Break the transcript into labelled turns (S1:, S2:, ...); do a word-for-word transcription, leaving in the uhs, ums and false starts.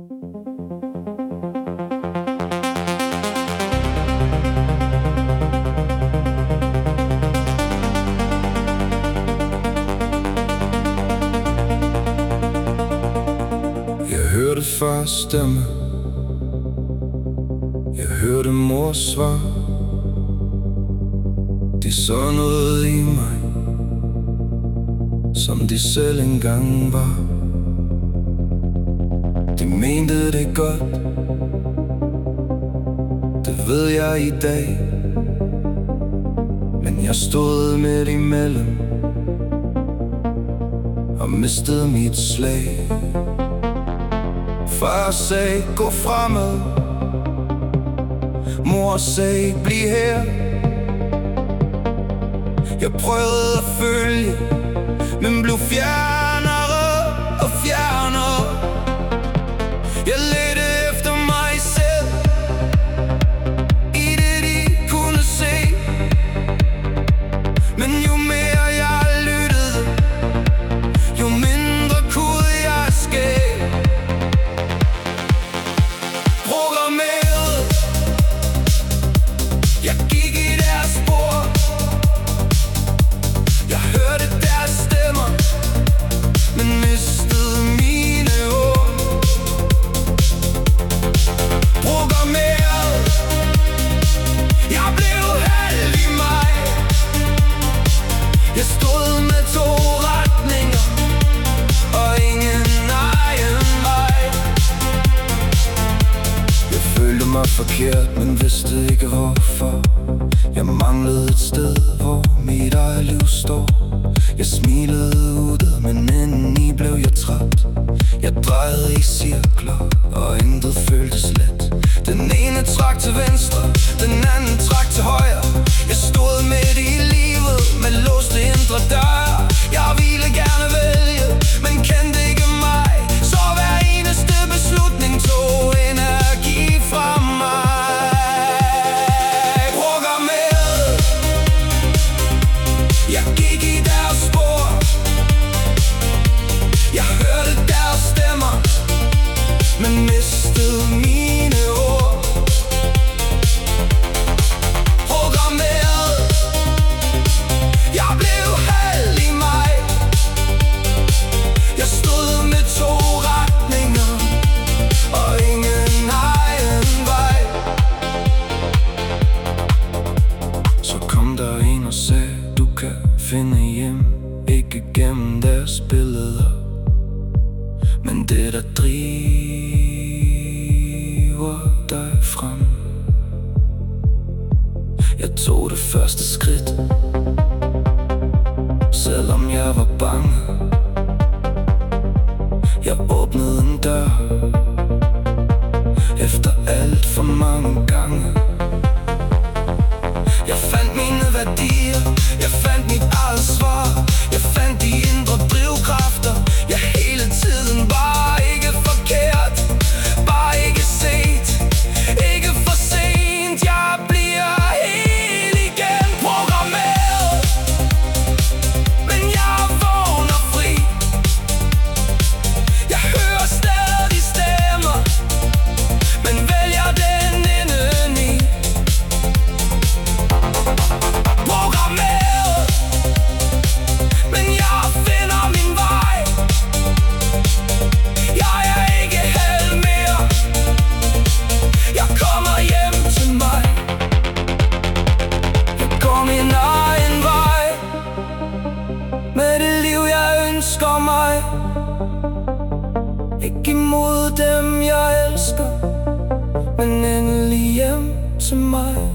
S1: Jeg hørte fars stemme, jeg hørte mors svar. De så noget i mig, som de selv engang var. De mente det godt, det ved jeg i dag. Men jeg stod midt imellem og mistede mit slag. Far sagde, gå fremad. Mor sagde, bliv her. Jeg prøvede at følge, men blev fjernere og fjernere. Jeg ledte efter mig selv i det de kunne se. Men jo mere jeg lyttede, jo mindre kunne jeg escape. Programmeret, jeg gik i deres spor. Jeg hørte deres stemmer, men mistede mine ord. Programmeret, jeg blev halv i mig. Jeg stod med to retninger og ingen egen vej. Jeg følte mig forkert, men vidste ikke hvorfor. Jeg manglede et sted, hvor mit eget liv står. Jeg smilede ude, men indeni blev jeg træt. Jeg drejede i cirkler, og intet føltes let. Den ene trak til venstre, den anden trak til højre. Jeg stod midt i livet med låste indre døre. Jeg ville gerne vælge, men kendte ikke mig. Så hver eneste beslutning tog energi fra mig. Jeg gik i deres spor. Jeg hørte deres stemmer, men mistede mine ord. Programmeret, jeg blev halv i mig. Jeg stod med to retninger og ingen egen vej. Så kom der en og sagde, du kan finde hjem, ikke gennem deres billeder, men det der driver dig frem. Jeg tog det første skridt, selvom jeg var bange. Jeg åbnede en dør efter alt for mange gange. Jeg fandt mine værdier, jeg fandt mit eget svar. Jeg fandt de indre drivkræfter, jeg hele tiden var ikke forkert, bare ikke set, ikke for sent. Jeg bliver helt igen programmeret, men jeg vågner fri. Jeg hører stadig stemmer, men vælger den indeni. Programmeret, men jeg finder min vej. Jeg er ikke halv mere. Jeg kommer hjem til mig. Jeg går min egen vej med det liv jeg ønsker mig. Ikke imod dem jeg elsker, men endelig hjem til mig.